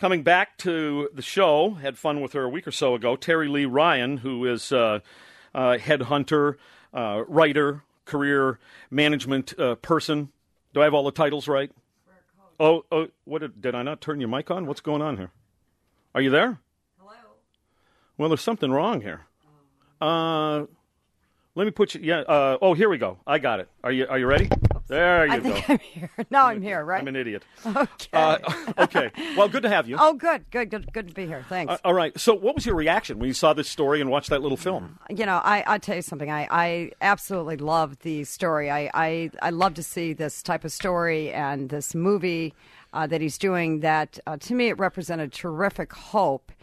Coming back to the show, had fun with her a week or so ago, Terry Lee Ryan, who is headhunter, writer, career management person. Do I have all the titles right? Oh, did I not turn your mic on? What's going on here? Are you there? Hello? Well, there's something wrong here. Let me put you, here we go. I got it. Are you ready? There you go. I think I'm here. Now I'm here, right? I'm an idiot. Okay. Okay. Well, good to have you. Oh, good to be here. Thanks. All right. So what was your reaction when you saw this story and watched that little film? You know, I'll tell you something. I absolutely love the story. I love to see this type of story and this movie that he's doing that, to me, it represented terrific hope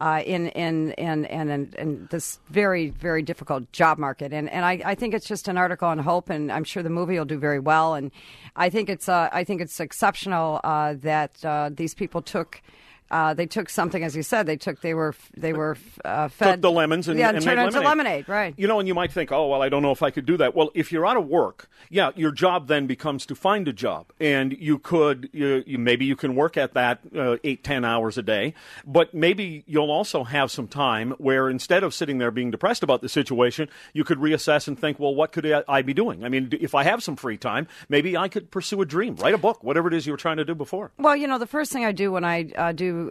in this very, very difficult job market. And I think it's just an article on hope, and I'm sure the movie will do very well. And I think it's exceptional that these people took. They took something, as you said. They were fed took the lemons and turned made it into lemonade, right? You know, and you might think, oh well, I don't know if I could do that. Well, if you're out of work, your job then becomes to find a job, and maybe you can work at that 8-10 hours a day, but maybe you'll also have some time where instead of sitting there being depressed about the situation, you could reassess and think, well, what could I be doing? I mean, if I have some free time, maybe I could pursue a dream, write a book, whatever it is you were trying to do before. Well, you know, the first thing I do when I do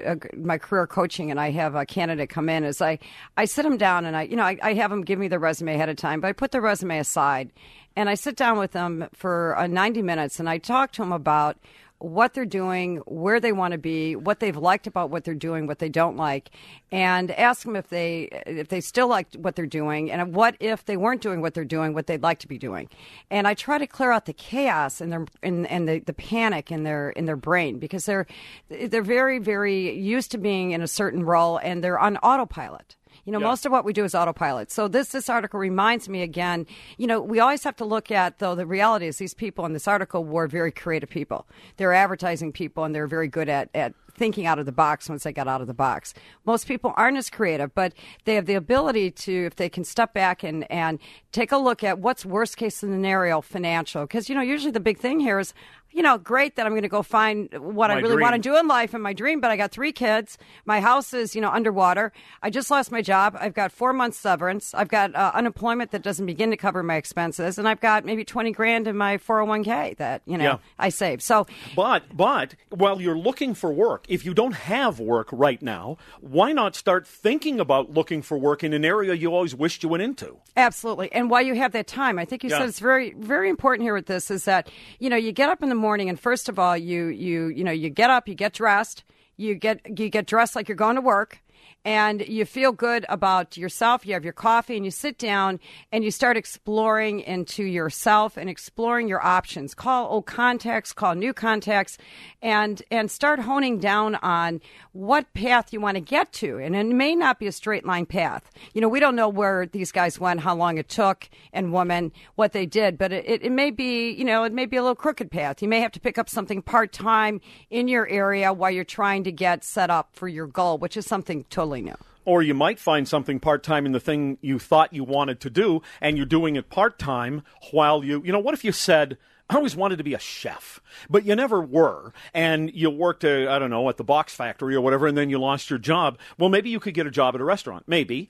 my career coaching and I have a candidate come in is I sit them down and I have them give me their resume ahead of time, but I put the resume aside and I sit down with them for 90 minutes and I talk to them about what they're doing, where they want to be, what they've liked about what they're doing, what they don't like, and ask them if they still like what they're doing, and what if they weren't doing what they're doing, what they'd like to be doing. And I try to clear out the chaos and the panic in their brain, because they're very, very used to being in a certain role and they're on autopilot. You know, most of what we do is autopilot. So this article reminds me again, you know, we always have to look at, though, the reality is these people in this article were very creative people. They're advertising people, and they're very good at thinking out of the box once they got out of the box. Most people aren't as creative, but they have the ability to, if they can step back and take a look at what's worst case scenario financial. Because, you know, usually the big thing here is, you know, great that I'm going to go find what I really want to do in life and my dream, but I got 3 kids. My house is, underwater. I just lost my job. I've got 4 months severance. I've got unemployment that doesn't begin to cover my expenses. And I've got maybe $20,000 in my 401k that, I save. So, But while you're looking for work, if you don't have work right now, why not start thinking about looking for work in an area you always wished you went into? Absolutely. And while you have that time, I think you said it's very, very important here with this is that, you get up in the morning, and first of all, you get up, you get dressed, you get dressed like you're going to work, and you feel good about yourself. You have your coffee, and you sit down, and you start exploring into yourself and exploring your options. Call old contacts, call new contacts, and start honing down on what path you want to get to. And it may not be a straight line path. We don't know where these guys went, how long it took, and women, what they did, but it may be, it may be a little crooked path. You may have to pick up something part-time in your area while you're trying to get set up for your goal, which is something totally new. Or you might find something part-time in the thing you thought you wanted to do, and you're doing it part-time while what if you said, I always wanted to be a chef, but you never were, and you worked, at the box factory or whatever, and then you lost your job. Well, maybe you could get a job at a restaurant. Maybe.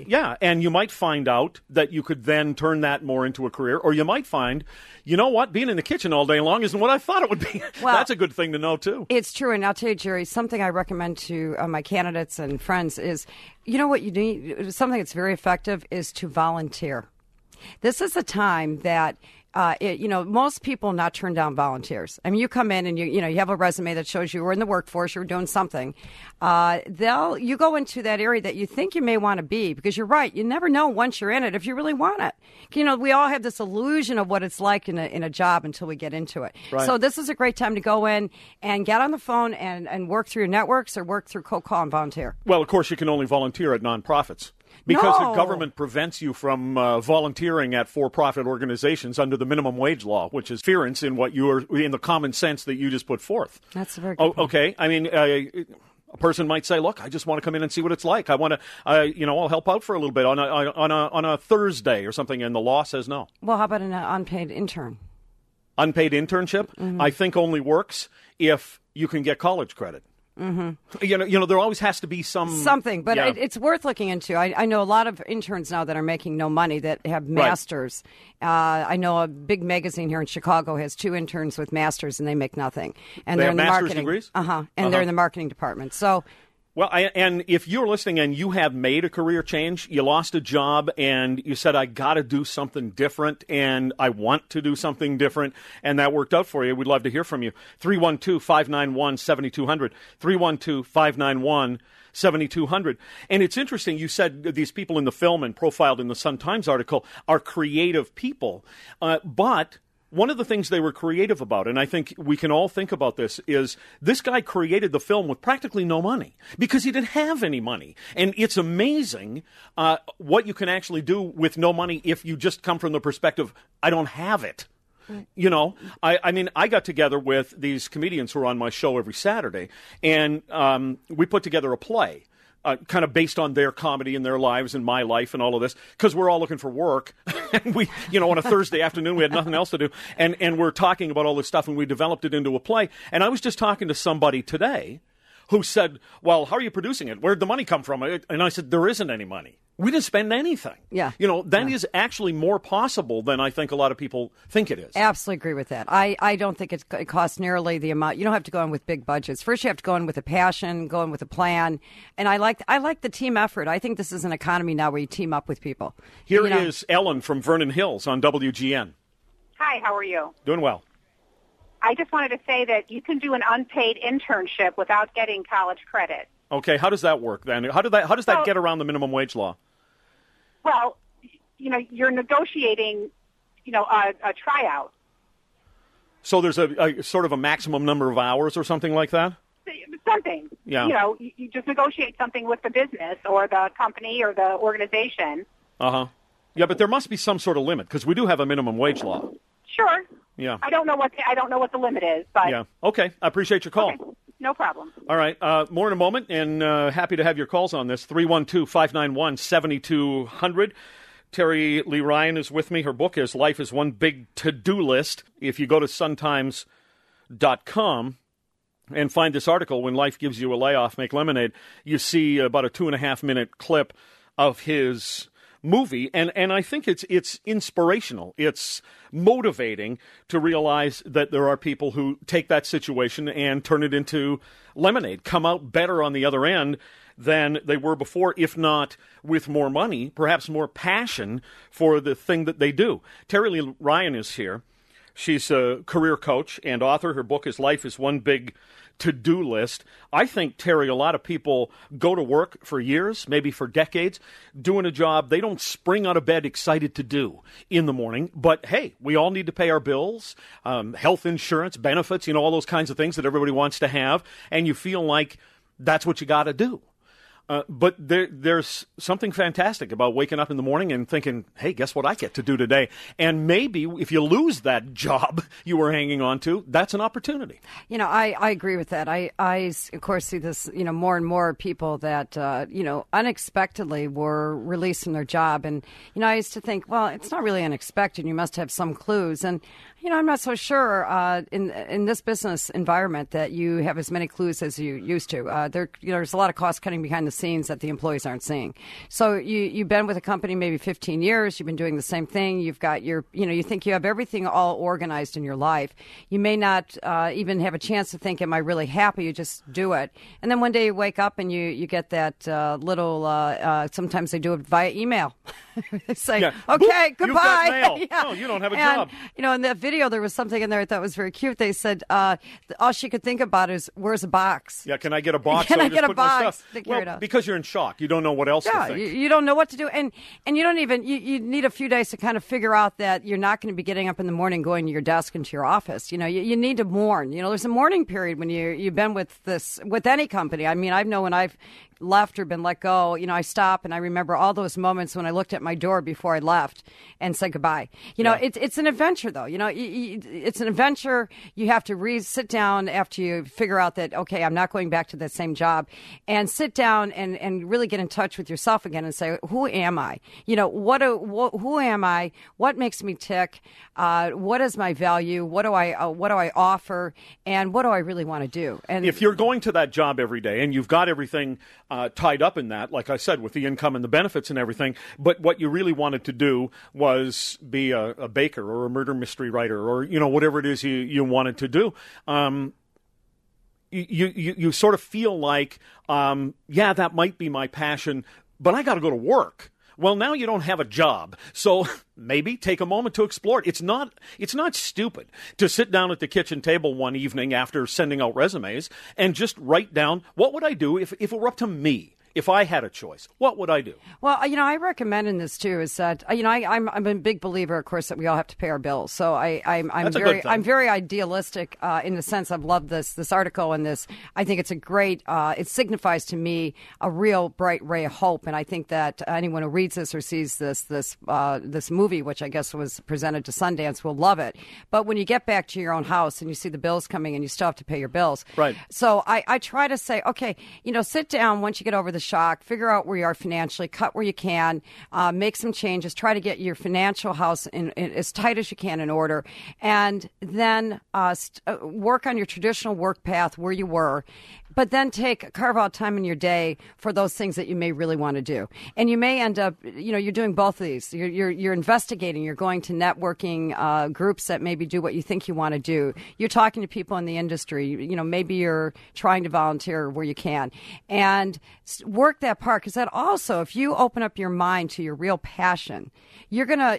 And you might find out that you could then turn that more into a career, or you might find, being in the kitchen all day long isn't what I thought it would be. Well, that's a good thing to know, too. It's true, and I'll tell you, Jerry, something I recommend to my candidates and friends is, what you need, something that's very effective is to volunteer. This is a time that most people not turn down volunteers. I mean, you come in and you have a resume that shows you were in the workforce, you're doing something. You go into that area that you think you may want to be, because you're right. You never know once you're in it if you really want it. We all have this illusion of what it's like in a job until we get into it. Right. So this is a great time to go in and get on the phone and work through your networks or work through cold call and volunteer. Well, of course, you can only volunteer at nonprofits. Because the government prevents you from volunteering at for-profit organizations under the minimum wage law, which is interference in in the common sense that you just put forth. That's a very good point. Okay. I mean, a person might say, "Look, I just want to come in and see what it's like. I want to, I'll help out for a little bit on a Thursday or something," and the law says no. Well, how about an unpaid intern? Unpaid internship, I think, only works if you can get college credit. There always has to be something, but it's worth looking into. I know a lot of interns now that are making no money that have masters. I know a big magazine here in Chicago has 2 interns with masters, and they make nothing. And they're in the marketing degrees? They're in the marketing department. So. Well, and if you're listening and you have made a career change, you lost a job and you said, I got to do something different and I want to do something different, and that worked out for you, we'd love to hear from you. 312-591-7200. 312-591-7200. And it's interesting, you said these people in the film and profiled in the Sun-Times article are creative people, but one of the things they were creative about, and I think we can all think about this, is this guy created the film with practically no money because he didn't have any money. And it's amazing what you can actually do with no money if you just come from the perspective, I don't have it. I got together with these comedians who are on my show every Saturday, and we put together a play. Kind of based on their comedy and their lives and my life and all of this, because we're all looking for work. And we, on a Thursday afternoon, we had nothing else to do. And we're talking about all this stuff, and we developed it into a play. And I was just talking to somebody today who said, well, how are you producing it? Where'd the money come from? And I said, there isn't any money. We didn't spend anything. Yeah. That is actually more possible than I think a lot of people think it is. Absolutely agree with that. I don't think it costs nearly the amount. You don't have to go in with big budgets. First, you have to go in with a passion, go in with a plan. And I like the team effort. I think this is an economy now where you team up with people. Here is Ellen from Vernon Hills on WGN. Hi, how are you? Doing well. I just wanted to say that you can do an unpaid internship without getting college credit. Okay, how does that work then? How does that get around the minimum wage law? Well, you're negotiating, a tryout. So there's a sort of a maximum number of hours or something like that? Something. Yeah. You just negotiate something with the business or the company or the organization. Uh-huh. Yeah, but there must be some sort of limit because we do have a minimum wage law. Sure. Yeah. I don't know what the limit is, but yeah. Okay. I appreciate your call. Okay. No problem. All right. More in a moment, and happy to have your calls on this. 312-591-7200. Terry Lee Ryan is with me. Her book is Life is One Big To-Do List. If you go to suntimes.com and find this article, When Life Gives You a Layoff, Make Lemonade, you see about a 2.5-minute clip of his movie, and I think it's inspirational. It's motivating to realize that there are people who take that situation and turn it into lemonade, come out better on the other end than they were before, if not with more money, perhaps more passion for the thing that they do. Terry Lee Ryan is here. She's a career coach and author. Her book is Life is One Big To-Do List. I think, Terry, a lot of people go to work for years, maybe for decades, doing a job they don't spring out of bed excited to do in the morning. But, hey, we all need to pay our bills, health insurance, benefits, all those kinds of things that everybody wants to have. And you feel like that's what you got to do. But there's something fantastic about waking up in the morning and thinking, hey, guess what I get to do today? And maybe if you lose that job you were hanging on to, that's an opportunity. I agree with that. I of course, see this, more and more people that, unexpectedly were released from their job. And, I used to think, well, it's not really unexpected. You must have some clues. And, I'm not so sure in this business environment that you have as many clues as you used to. There's a lot of cost cutting behind the scenes that the employees aren't seeing. So you've been with a company maybe 15 years. You've been doing the same thing. You've got you think you have everything all organized in your life. You may not even have a chance to think, am I really happy? You just do it. And then one day you wake up and you get that little, sometimes they do it via email. They say, okay, boop, goodbye. You've got mail. Yeah. Oh, you don't have a job. In that video, there was something in there I thought was very cute. They said, all she could think about is, where's a box? Yeah, can I get a box? Can so I get a box? Because you're in shock. You don't know what else to think. You don't know what to do. And you don't even, you need a few days to kind of figure out that you're not going to be getting up in the morning, going to your desk and to your office. You need to mourn. There's a mourning period when you've been with any company. I mean, I've known when I've left or been let go, I stop and I remember all those moments when I looked at my door before I left and said goodbye. It's an adventure, though. It's an adventure. You have to sit down after you figure out that, okay, I'm not going back to that same job, and sit down and really get in touch with yourself again and say, who am I? Who am I? What makes me tick? What is my value? What do I offer? And what do I really want to do? And if you're going to that job every day and you've got everything tied up in that, like I said, with the income and the benefits and everything, but what you really wanted to do was be a baker or a murder mystery writer or, whatever it is you wanted to do, you sort of feel like, that might be my passion, but I got to go to work. Well, now you don't have a job, so maybe take a moment to explore it. It's not stupid to sit down at the kitchen table one evening after sending out resumes and just write down, what would I do if it were up to me? If I had a choice, what would I do? Well, I recommend in this too is that I'm a big believer, of course, that we all have to pay our bills. So I'm very idealistic in the sense I've loved this article and this. I think it's a great. It signifies to me a real bright ray of hope, and I think that anyone who reads this or sees this movie, which I guess was presented to Sundance, will love it. But when you get back to your own house and you see the bills coming and you still have to pay your bills, right? So I try to say, okay, sit down once you get over the shock, figure out where you are financially, cut where you can, make some changes, try to get your financial house in as tight as you can in order, and then work on your traditional work path where you were. But then carve out time in your day for those things that you may really want to do. And you may end up, you're doing both of these. You're investigating. You're going to networking groups that maybe do what you think you want to do. You're talking to people in the industry. Maybe you're trying to volunteer where you can. And work that part, because that also, if you open up your mind to your real passion, you're gonna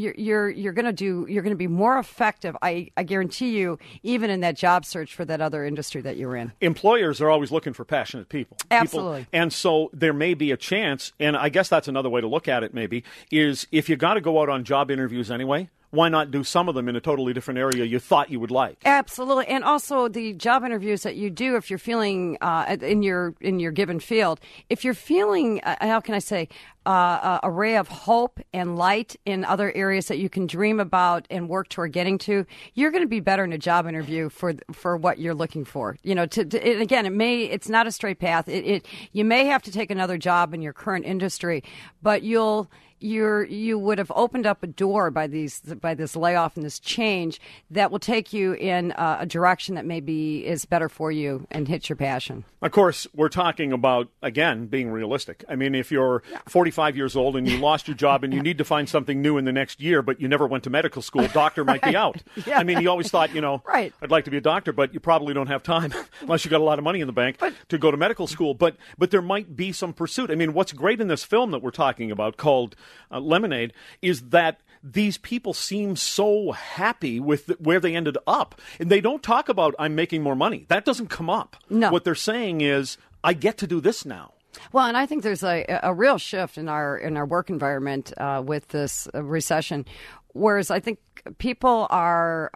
be more effective. I guarantee you, even in that job search for that other industry that you're in. Employers are always looking for passionate people. Absolutely. And so there may be a chance, and I guess that's another way to look at it maybe, is if you got to go out on job interviews anyway, why not do some of them in a totally different area you thought you would like? Absolutely. And also the job interviews that you do, if you're feeling in your given field, if you're feeling, how can I say, a ray of hope and light in other areas that you can dream about and work toward getting to, you're going to be better in a job interview for what you're looking for. And again, it's not a straight path. You may have to take another job in your current industry, but you would have opened up a door by this layoff and this change that will take you in a direction that maybe is better for you and hits your passion. Of course, we're talking about, again, being realistic. I mean, if you're 45 years old and you lost your job and you need to find something new in the next year, but you never went to medical school, doctor might be out. Yeah. I mean, you always thought, right. I'd like to be a doctor, but you probably don't have time unless you got a lot of money in the bank to go to medical school. But there might be some pursuit. I mean, what's great in this film that we're talking about called Lemonade is that these people seem so happy with where they ended up. And they don't talk about, I'm making more money. That doesn't come up. No. What they're saying is, I get to do this now. Well, and I think there's a real shift in our work environment with this recession, whereas I think people are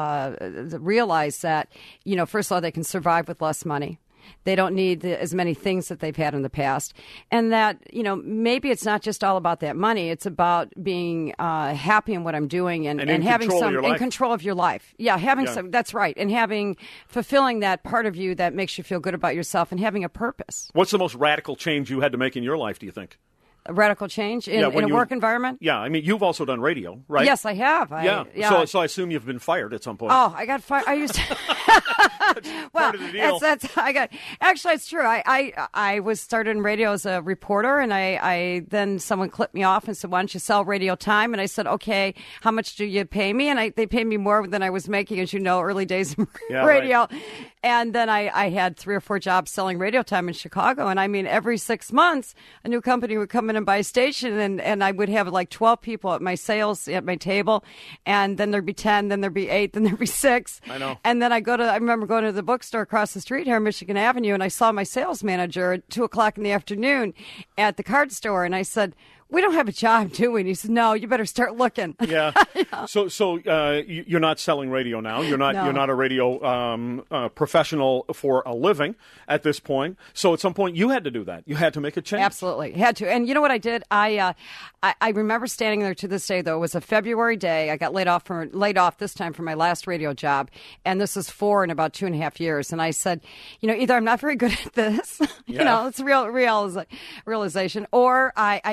realize that, first of all, they can survive with less money. They don't need as many things that they've had in the past. And that, maybe it's not just all about that money. It's about being happy in what I'm doing and having some in control of your life. Yeah, some, that's right. And fulfilling that part of you that makes you feel good about yourself and having a purpose. What's the most radical change you had to make in your life, do you think? A radical change in a work environment? Yeah, I mean, you've also done radio, right? Yes, I have. So I assume you've been fired at some point. Oh, I got fired. I used to. Well, actually, it's true. I was started in radio as a reporter, and I then someone clipped me off and said, "Why don't you sell radio time?" And I said, "Okay, how much do you pay me?" And they paid me more than I was making, as you know, early days in radio. Right. And then I had 3 or 4 jobs selling radio time in Chicago. And I mean, every 6 months, a new company would come in and buy a station. And I would have like 12 people at my my table. And then there'd be 10, then there'd be 8, then there'd be 6. I know. And then I remember going to the bookstore across the street here on Michigan Avenue. And I saw my sales manager at 2:00 in the afternoon at the card store. And I said, we don't have a job, do we? And he said, no, you better start looking. Yeah. So you're not selling radio now. You're not. No. You're not a radio professional for a living at this point. So at some point, you had to do that. You had to make a change. Absolutely, had to. And you know what I did? I remember standing there to this day. Though it was a February day, I got laid off this time from my last radio job, and this is in about 2.5 years. And I said, either I'm not very good at this, it's a real realization, or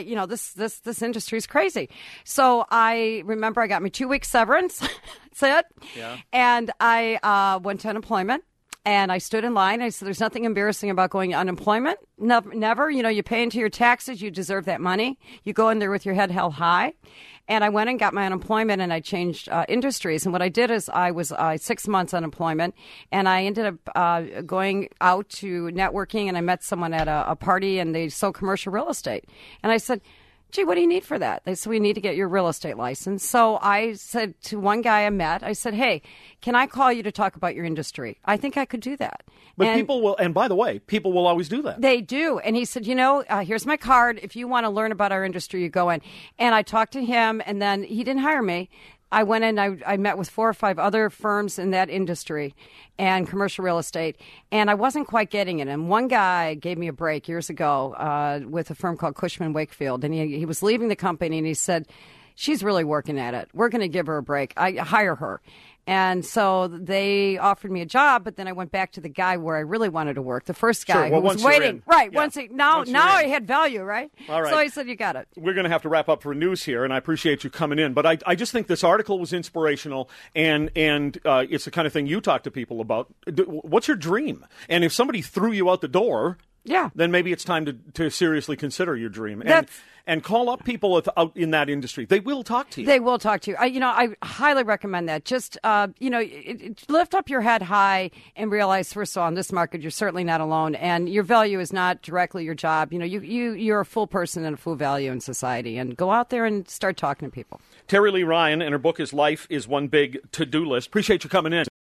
this industry is crazy. So I remember I got me 2 weeks severance. That's it. Yeah. And I went to unemployment. And I stood in line. I said, there's nothing embarrassing about going to unemployment. Never. You pay into your taxes. You deserve that money. You go in there with your head held high. And I went and got my unemployment, and I changed industries. And what I did is I was 6 months unemployment, and I ended up going out to networking, and I met someone at a party, and they sold commercial real estate. And I said, gee, what do you need for that? They said, we need to get your real estate license. So I said to one guy I met, I said, hey, can I call you to talk about your industry? I think I could do that. But people will, and by the way, people will always do that. They do. And he said, here's my card. If you want to learn about our industry, you go in. And I talked to him, and then he didn't hire me. I went in, I met with 4 or 5 other firms in that industry and commercial real estate, and I wasn't quite getting it. And one guy gave me a break years ago with a firm called Cushman Wakefield, and he was leaving the company, and he said, she's really working at it. We're going to give her a break. I hire her. And so they offered me a job, but then I went back to the guy where I really wanted to work. The first guy who was waiting. Right. Yeah. Now I had value, right? All right. So I said, you got it. We're going to have to wrap up for news here, and I appreciate you coming in. But I just think this article was inspirational, and it's the kind of thing you talk to people about. What's your dream? And if somebody threw you out the door, then maybe it's time to seriously consider your dream. And call up people out in that industry. They will talk to you. They will talk to you. I highly recommend that. Just, lift up your head high and realize, first of all, in this market, you're certainly not alone. And your value is not directly your job. You're a full person and a full value in society. And go out there and start talking to people. Terry Lee Ryan, and her book is Life is One Big To-Do List. Appreciate you coming in.